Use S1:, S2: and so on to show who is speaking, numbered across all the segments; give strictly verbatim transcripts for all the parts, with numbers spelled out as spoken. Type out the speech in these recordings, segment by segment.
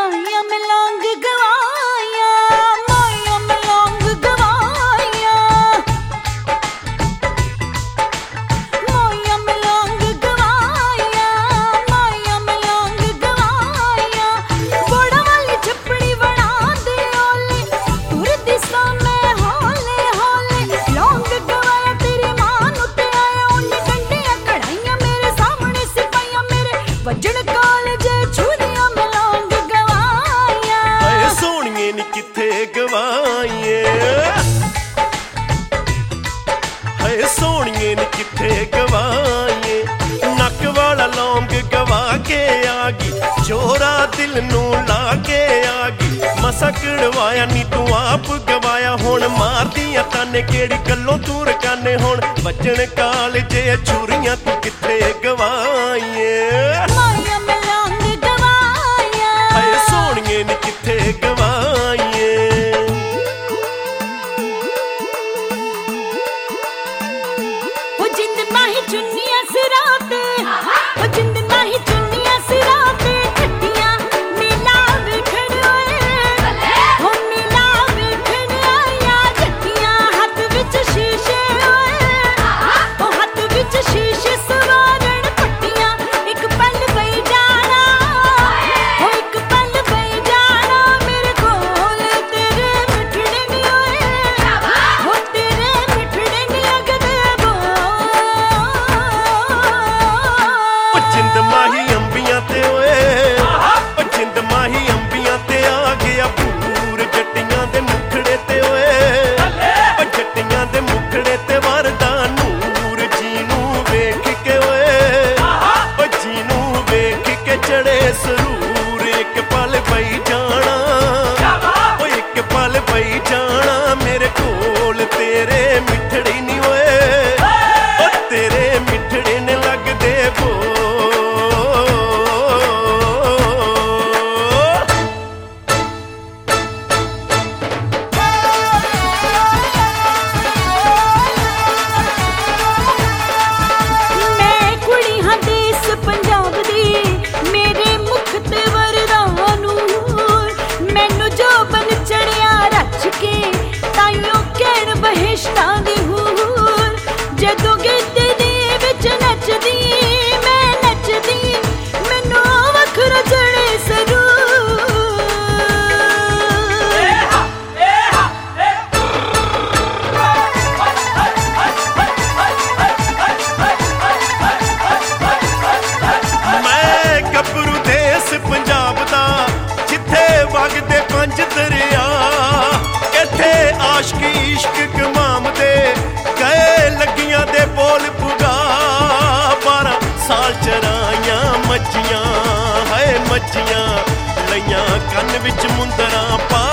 S1: माया में लौंग गवाया, माया में लौंग गवाया, माया में लौंग गवाया, माया में लौंग गवाया। बोड़ा वाली झपड़ी बना दे ओले, तुर दिशा में हौले हौले। लौंग गवाया तेरी मां नू ते आया, उन्हें गंढियां कढ़ाइयां मेरे सामने सिपाहियां मेरे वजन कालज छुरियां में लौंग गवाया।
S2: हाय सोहणिए नी किथे गवाईए, हाय सोहणिए नी किथे गवाईए। नक वाला लौंग गवा के आ गई, चोरा दिल नू ला के आ गई। मसा कड़वाया नी तू आप गवाया, हुण मारदियां ताने केड़ी गल्लों तू रकाने। हुण वजन कालजे छुरियां तू किथे गवाईए।
S1: माया में लौंग गवाया,
S2: हाय सोहणिए नी किथे गवाईए।
S1: ओ जिंद माही चुन्नियां सिरां ते, ओ जिंद माही चुन्नियां सिरां ते। ठट्टियां नीला वेखण ओए, ओ नीला वेखण आया। ठट्टियां हत्थ विच शीशे ओए, ओ हत्थ विच शीशे सवारण। पट्टियां एक पल पई जाना, ओ एक पल पई जाना। मेरे कोल तेरे मिठड़े नी ओए, ओ तेरे मिठड़े नी लगदे बो।
S2: ओ जिंद माही अंबियां ते ओए, ओ जिंद माही अंबियां ते आ गया भूर। जट्टियां दे मुखड़े ते ओए, ओ जट्टियां दे मुखड़े ते वरदा नूर। जीनू वेख के ओए, ओ जीनू वेख के चढ़े सरूर। एक पल पई जाना, ओ एक पल पई जाना। मेरे कोल तेरे मिठड़ी नी ओए, ओ तेरे मिठड़े ने लगदे बो।
S1: मैं कुड़ी हां देस पंजाब दी, मेरे मुख ते वरदा नूर। मैनू जोबन चढ़िया रच के, ताइयों कहण बहिश्तां दी हूर। जदों गिद्ध दी विच नचदी, मैं नचदी मैनू वखरा चढ़े सरूर।
S2: मैं गबरू देस पंजाब दा, जिथे वगदे पंज दरिया। इत्थे आशिक इश्क कमाम दे, गए लगियां दे बोल पुगा। बारह साल चराइयां मच्छियां, हाय मच्छियां लइयां कन्न विच मुंदरां पा।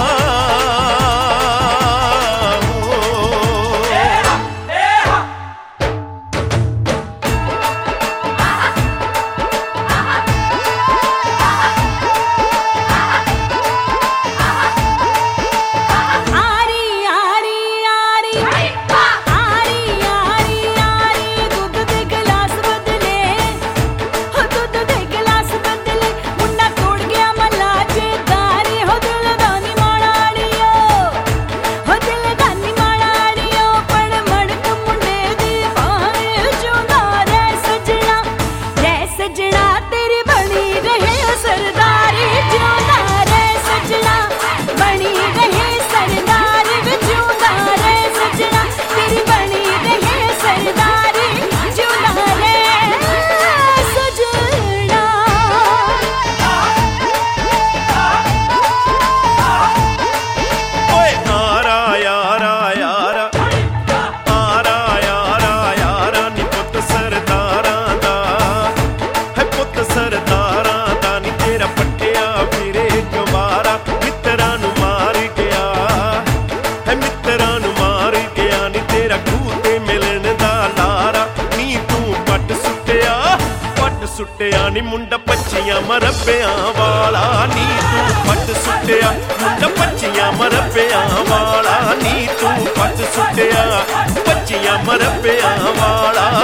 S1: आरी आरी आरी, आरी आरी आरी। दुध दे गिलास बदले, हो दुध दे गिलास बदले। मुन्ना तोड़ गया मला जेदारी, हो दिल दा नी माड़ाड़ियो, हो दिल दा नी माड़ाड़ियो। पण मड़क मुंडे दी बाहें चुना रे सजना, रे सजना तेरी बनी रहे सरदारी। जिउंदा रे सजना, बनी रहे सरदारी। वे जिउंदा रे सजना, तेरी बनी रहे सरदारी। जिउंदा रे सजना।
S2: ओए आरा यारा यारा, आरा यारा यारा। नी पुत सरदारां दा, है पुत सरदारां दा। नी तेरा पट्टिया फिरे गवारा, मित्तरां नू मार गया, है मित्तरां नू मार गया। नी तेरा खूह ते मिलन दा लारा, नी तू पट सुट्टिया, पट सुट्टिया। नी मुंडा पच्चियां मरब्बियां वाला, नी तू पट सुट्टिया। मुंडा पच्चियां मरब्बियां वाला, नी तू पट सुट्टिया। पच्चियां मरब्बियां वाला।